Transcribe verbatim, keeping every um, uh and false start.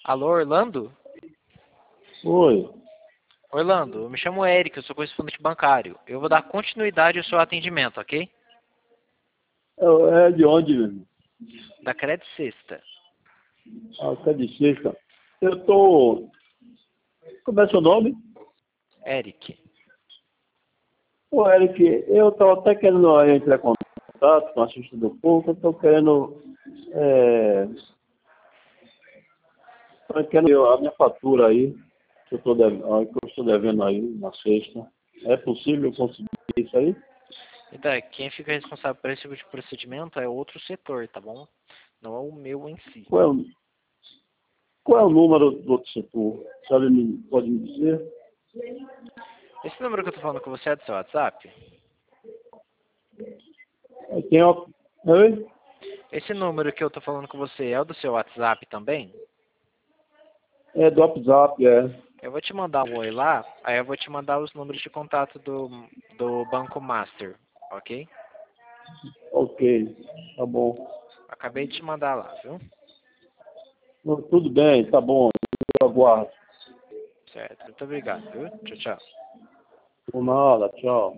Alô, Orlando? Oi. Orlando, eu me chamo Eric, eu sou correspondente bancário. Eu vou dar continuidade ao seu atendimento, ok? É, é de onde, mesmo? Da Credit Sexta. Ah, que é de sexta. Eu tô... Como é seu nome? Eric. Ô, Eric, eu tô até querendo aí entrar em contato com a Justiça do Povo, eu tô querendo... É... Tô querendo a minha fatura aí, que eu, tô devendo, que eu estou devendo aí na sexta. É possível eu conseguir isso aí? Então, quem fica responsável por esse tipo de procedimento é outro setor, tá bom? Não é o meu em si. Qual é o, qual é o número do outro setor? A senhora me, pode me dizer? Esse número que eu tô falando com você é do seu WhatsApp? Aí tem uma... Oi? Esse número que eu tô falando com você é o do seu WhatsApp também? É do WhatsApp, é. Eu vou te mandar um oi lá, aí eu vou te mandar os números de contato do, do Banco Master, ok? Ok, tá bom. Acabei de te mandar lá, viu? Não, tudo bem, tá bom. Eu aguardo. Certo, muito obrigado, viu? Tchau, tchau. Por nada, tchau.